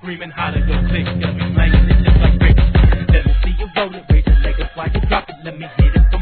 screaming hotter, your click, got me slanging it just like bricks. Let me see you roll it, raise your leg up while you drop it, let me hit it.